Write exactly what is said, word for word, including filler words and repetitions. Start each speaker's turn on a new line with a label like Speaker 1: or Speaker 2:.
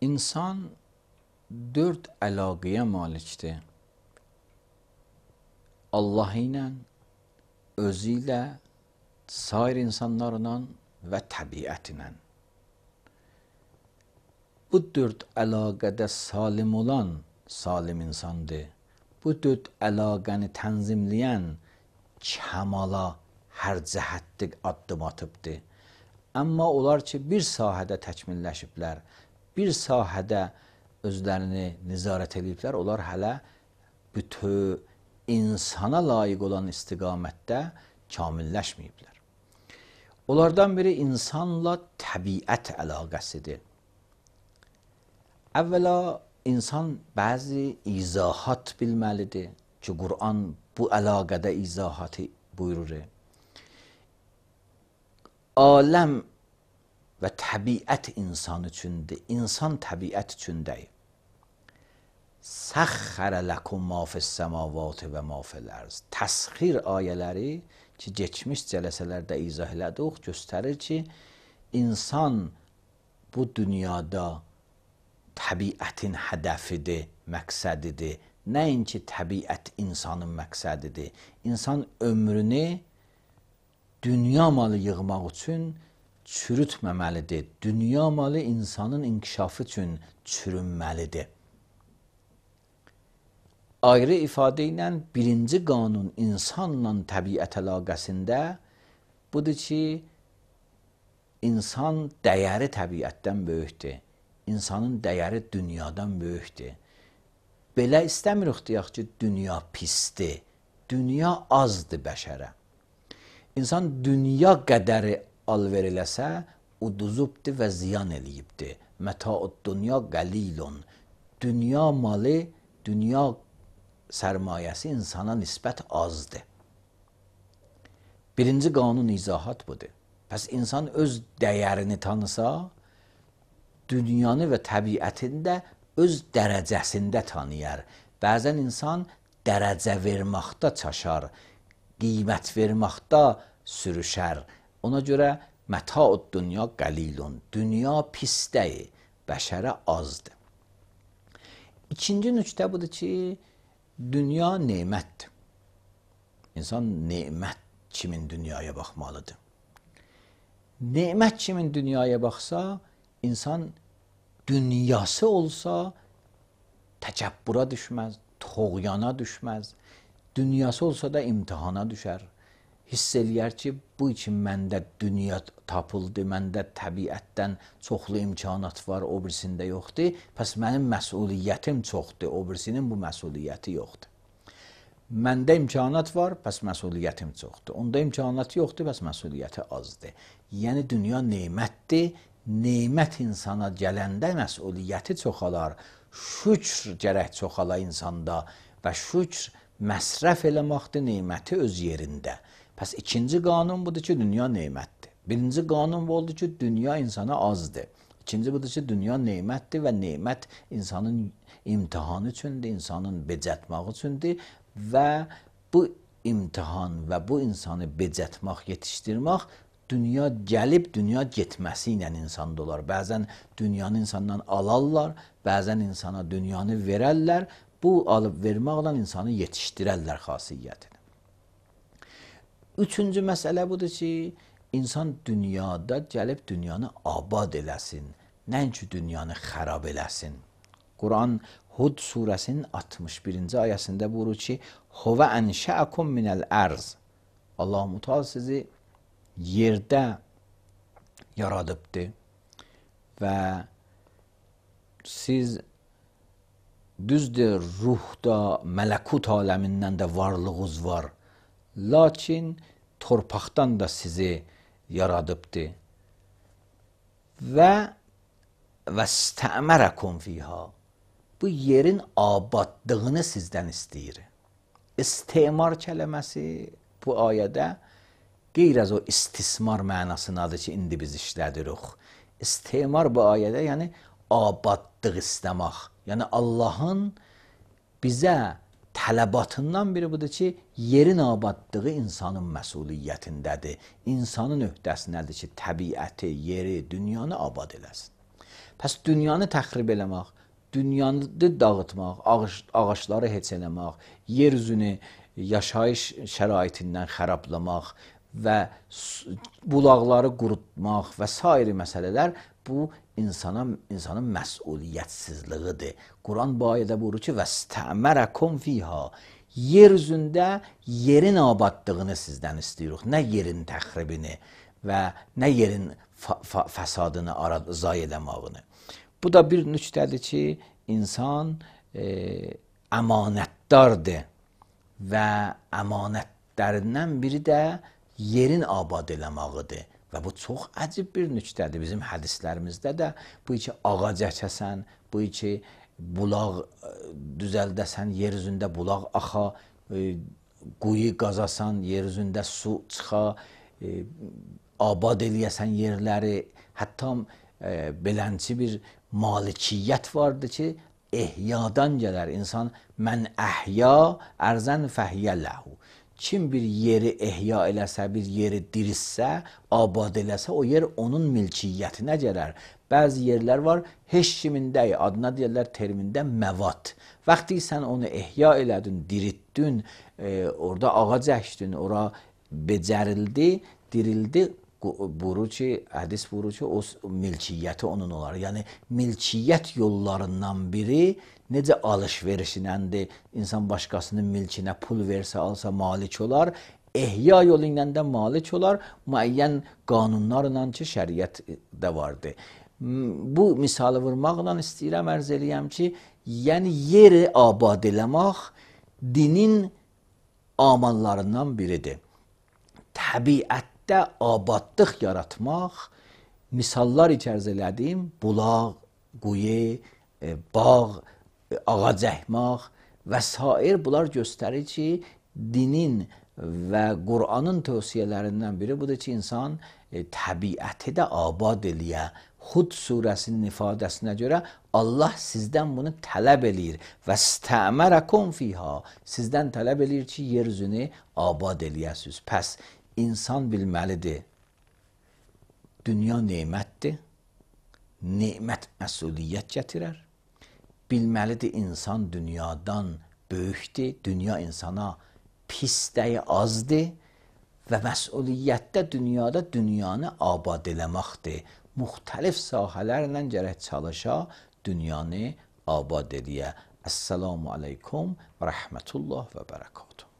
Speaker 1: İnsan dörd əlaqəyə malikdir. Allah ilə, özü ilə, sair insanlarla və təbiət ilə. Bu dörd əlaqədə salim olan salim insandır. Bu dörd əlaqəni tənzimləyən kəmala hər cəhətdə addım atıbdır. Amma onlar ki, bir sahədə təkmilləşiblər, bir sahədə özlərini nizarət ediblər, onlar hələ bütöv insana layiq olan istiqamətdə kamilləşməyiblər. Onlardan biri insanla təbiət əlaqəsidir. Əvvəla insan bəzi izahat bilməlidir ki, Quran bu əlaqədə izahatı buyurur. Aləm və təbiət insan üçündür, insan təbiət üçündəyir. Səxxərə ləkum ma fis-səmavati və ma fil-ərz. Təsxir ayələri ki, keçmiş cələsələrdə izah elədik, göstərir ki, insan bu dünyada təbiətin hədəfidir, məqsədidir. Nəinki təbiət insanın məqsədidir. İnsan ömrünü dünya malı yığmaq üçün çürütməməlidir. Dünya malı insanın inkişafı üçün çürünməlidir. Ayrı ifadə ilə birinci qanun insanla təbiət əlaqəsində budur ki, insan dəyəri təbiətdən böyükdür. İnsanın dəyəri dünyadan böyükdür. Belə istəmirik deyək ki, dünya pisdir. Dünya azdır bəşərə. İnsan dünya qədəri alver eləsə, uduzubdur və ziyan eləyibdir. Məta'ud dünya qalilun. Dünya malı, dünya sərmayəsi insana nisbət azdır. Birinci qanun izahat budur. Pəs insan öz dəyərini tanısa, dünyanı və təbiətində öz dərəcəsində tanıyar. Bəzən insan dərəcə verməkdə çaşar, qiymət verməkdə sürüşər. Ona görə məta'ud dünya qalilun. Dünya pisdəyir, bəşərə azdır. İkinci nöqtə budur ki, dünya nemətdir. İnsan nemət kimin dünyaya baxmalıdır. Nemət kimin dünyaya baxsa, insan dünyası olsa təkəbbura düşməz, toğyana düşməz. Dünyası olsa da imtihana düşər. Hiss eləyər ki, bu için məndə dünya tapıldı, məndə təbiətdən çoxlu imkanat var, o birisində yoxdur. Pəs mənim məsuliyyətim çoxdur, o birisinin bu məsuliyyəti yoxdur. Məndə imkanat var, pəs məsuliyyətim çoxdur. Onda imkanat yoxdur, pəs məsuliyyəti azdır. Yəni, dünya neymətdir. Neymət insana gələndə məsuliyyəti çoxalar. Şükr gərək çoxala insanda və şükr məsrəf eləməkdir neyməti öz yerində. Pəs ikinci qanun budur ki, dünya neymətdir. Birinci qanun bu oldu ki, dünya insana azdır. İkinci budur ki, dünya neymətdir və neymət insanın imtihanı üçündür, insanın becətmək üçündür və bu imtihan və bu insanı becətmək, yetişdirmək dünya gəlib, dünya getməsi ilə insanda olar. Bəzən dünyanı insandan alarlar, bəzən insana dünyanı verərlər. Bu alıb verməklə insanı yetişdirərlər xasiyyətini. Üçüncü məsələ budur ki, insan dünyada gəlib dünyanı abad eləsin, nəinki dünyanı xərab eləsin. Quran Hud surəsinin altmış birinci ayəsində buyurur ki, Huvə ənşəəkum minəl ərz. Allah-u Muteala sizi yerdə yaradıbdır və siz düzdür, ruhda, mələkut aləmindən də varlığınız var. Lakin torpaqdan da sizi yaradıbdır. Və vəstəmərəkum fiha. Bu yerin abadlığını sizdən istəyir. İstimar kələməsi bu ayədə qeyr az o istismar mənasındadır ki, indi biz işlədirik. İstimar bu ayədə, yəni abadlıq istəmək. Yəni Allahın bizə tələbatından biri budur ki, yerin abadlığı insanın məsuliyyətindədir. İnsanın öhdəsindədir ki, təbiəti, yeri, dünyanı abad eləsin. Pəs dünyanı təxrib eləmək, dünyanı dağıtmaq, ağac, ağacları heç eləmək, yer üzünü yaşayış şəraitindən xərablamaq və bulaqları qurutmaq və sair məsələlər bu insana insanın məsuliyyətsizliyidir. Quran bu ayədə buyurur ki, "Vəstəmərəkum fiha." Yer üzündə yerin abadlığını sizdən istəyirik, nə yerin təxribini və nə yerin fəsadını zay eləməyini. Bu da bir nüqtədir ki, insan e, əmanətdardır və əmanətlərindən biri də yerin abad eləməyidir. Və bu çox əcib bir nüqtədir. Bizim hədislərimizdə də bu ki, ağac əkəsən, bu ki, bulaq düzəldəsən, yer üzündə bulaq axa, e, quyu qazasan, yer üzündə su çıxa, e, abad eləyəsən yerləri, hətta e, belənçi bir malikiyyət vardır ki, ehyadan gələr. İnsan, mən əhya ərzən fəhiyyə ləhu. Kim bir yeri ehya eləsə, bir yeri dirissə, abad eləsə, o yer onun milkiyyətinə gələr. Bəzi yerlər var, heç kimində, adına deyirlər termində məvat. Vaxtı sən onu ehya elədin, diritdin, e, orada ağac əkdin, ora becərildi, dirildi, buyurur ki, hədis buyurur ki, o milkiyyəti onun olar. Yəni, milkiyyət yollarından biri necə alış-verişinəndir, insan başqasının milkinə pul versə, alsa malik olar, ehya yolu ilə də malik olar, müəyyən qanunlarla ki, şəriətdə vardır. Bu misalı vurmaqla istəyirəm, ərz eləyəm ki, yəni yeri abad eləmək dinin amallarından biridir. Təbiətdə abadlıq yaratmaq, misallar içərz elədim, bulaq, quyu, bağ, ağac əkmək və sair bunlar göstərir ki, dinin və Qur'anın tövsiyələrindən biri budur ki, insan e, təbiəti də abad eləyə. Hud surəsinin ifadəsinə görə Allah sizdən bunu tələb eləyir. "Vəstəmərəkum fiha." Sizdən tələb eləyir ki, yer üzünü abad eləyəsiniz. Pəs insan bilməlidir, dünya nemətdir, nemət məsuliyyət gətirər. Bilməlidir, insan dünyadan böyükdür, dünya insana pis dəyi azdır və məsuliyyətdə dünyada dünyanı abad eləməkdir. Müxtəlif sahələrlə gərək çalışa, dünyanı abad eləyə. Əssalamu aleykum və rəhmətullah və bərəkatuhu.